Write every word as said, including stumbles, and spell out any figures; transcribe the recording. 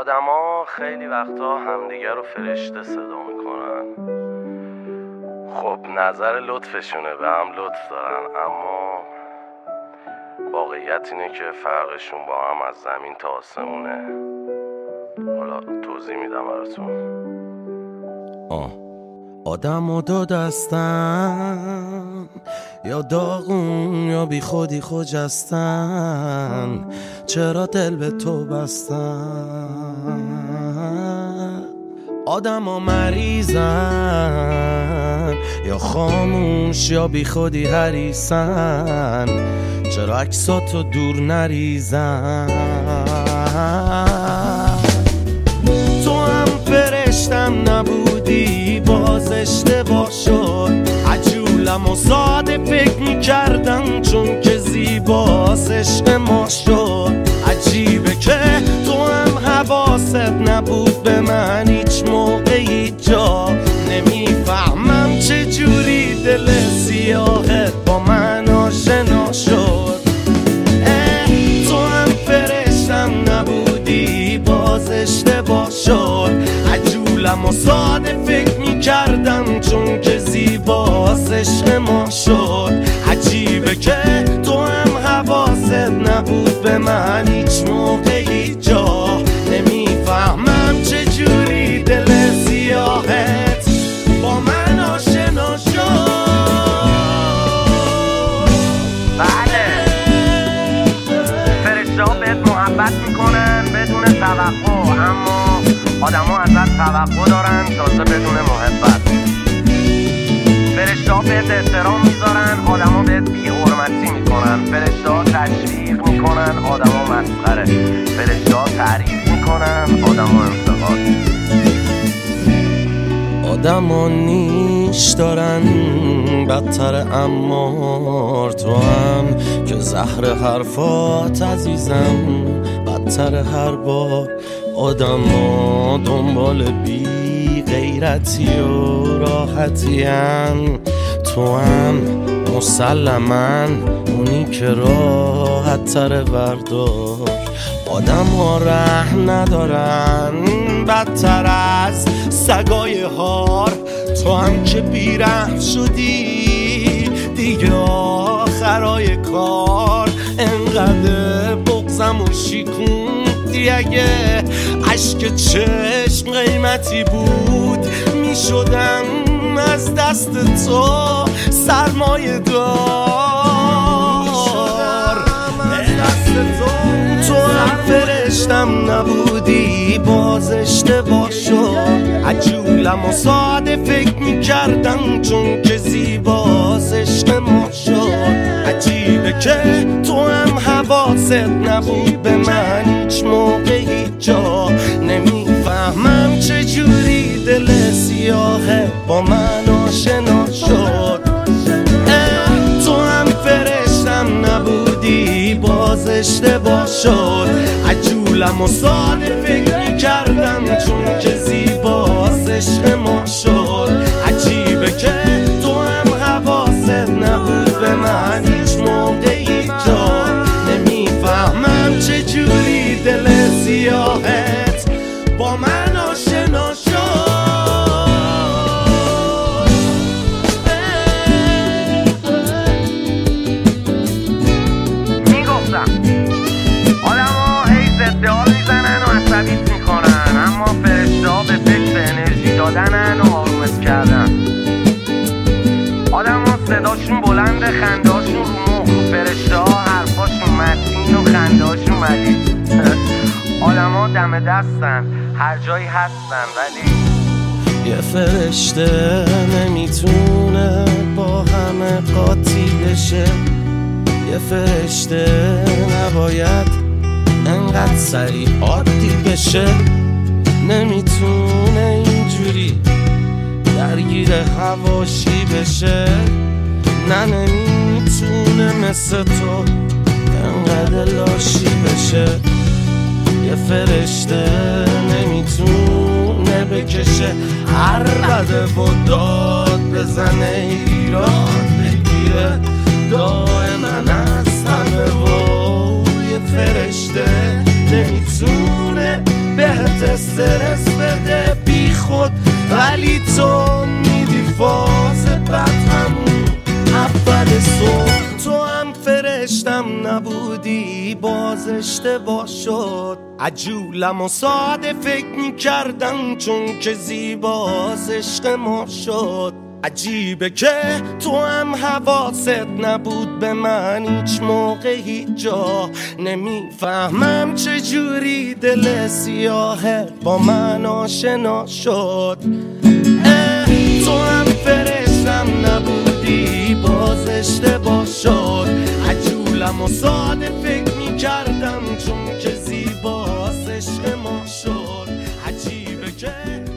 آدما خیلی وقتا همدیگه رو فرشته صدا میکنن. خب نظر لطفشونه، به هم لطف دارن، اما واقعیت اینه که فرقشون با هم از زمین تا آسمونه. حالا توضیح میدم براتون. آه آدم و دو دستن، یا داغون یا بی خودی خجستن، چرا دل به تو بستن؟ آدم ها مریضن، یا خاموش یا بی خودی حریصن، چرا عکساتو دور نریزن؟ تو هم فرشتم نبودی، باز اشتباه شد. عجولم و ساده فکر میکردم چون که زیباست عشق ما شد. عجیبه که تو هم حواست نبود به من هیچ موقعی جا. نمیفهمم چجوری دل سیاهت با من آشنا شد. تو هم فرشتم نبودی، باز اشتباه شد. عجولم و ساده فکر میکردم چون که زیباست عشق ما شد. عجیبه که تو هم حواست نبود به من هیچ موقعی جا. نمیفهمم چجوری دل سیاهت با من آشنا شد. بله فرشته‌ها بهت محبت میکنن بدون توقع، اما آدم ها ازت توقع دارن تازه بدون محبت. فرشته‌ها بهت احترام میذارن، آدم ها بهت بی حرمتی میکنن. فرشته‌ها تشویق میکنن، آدم ها مسخره. فرشته‌ها تعریف میکنن، آدم ها انتقاد. آدم ها نیش دارن بدتر امار، تو هم که زهر حرفات عزیزم بدتر هر بار. آدم ها دنبال بی غیرتی و راحتی هن، تو هم مسلماً اونی که راحت تر بردار. آدم ها رحم ندارن بدتر از سگای هار، تو هم که بیرحم شدی دیگه آخرای کار. انقدر بغضم و شیکوندی، اگه عشق چشم قیمتی بود میشدم از دست تو سرمایه دار. تو هم فرشتم نبودی، باز اشتباه شد. عجولم و ساده فکر میکردم چون که زیباست عشق ما شد. عجیبه که تو هم حواست نبود به من هیچ موقعی جا. نمیفهمم چجوری دل سیاهه با من آشنا شد. تو هم فرشتم نبودی، باز اشتباه شد. عجولم و ساده فکر کردم چون که زیباست عشق ما شد. عجیبه که تو هم حواست نبود به من هیچ موقعی جا. نمیفهمم چجوری دل سیاهت با من آشنا شد. اما فرشته‌ها به فکر انرژی دادنن و آرومت کردن. آدم ها صداشون بلند، خندهاشون رو مخ. فرشته‌ها حرفاشون متین و خندهاشون ملیح. آدم ها دم دستن، هر جایی هستن، ولی یه فرشته نمیتونه با همه قاطی بشه. یه فرشته نباید انقدر سریع عادی بشه. نمیتونه اینجوری درگیر حواشی بشه. نه نمیتونه مثل تو انقدر لاشی بشه. یه فرشته نمیتونه بکشه هر بده و داد بزنه، ایراد بگیره دائما از همه. و یه فرشته نمیتونه بهت بهت استرس بده بی خود، ولی تو میدی فاز بد همون اول صبح. تو هم فرشتم نبودی باز اشتباه شد، عجولم و ساده فکر میکردم چون که زیباز عشق ما شد. عجیبه که تو هم حواست نبود به من هیچ موقع هیچ جا، نمیفهمم چجوری دل سیاهه با من آشنا شد. تو هم فرشتم نبودی باز اشتباه شد، عجولم و ساده فکر میکردم چون که زیباست عشق ما شد. عجیبه که